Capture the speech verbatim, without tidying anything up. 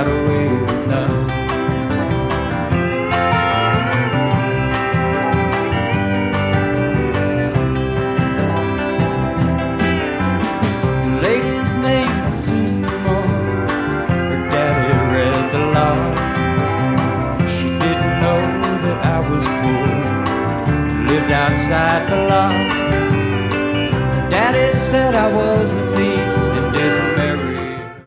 got away with nothing. The lady's name was Susan Moore. Her daddy read the law. She didn't know that I was poor, lived outside the law. Daddy said I was the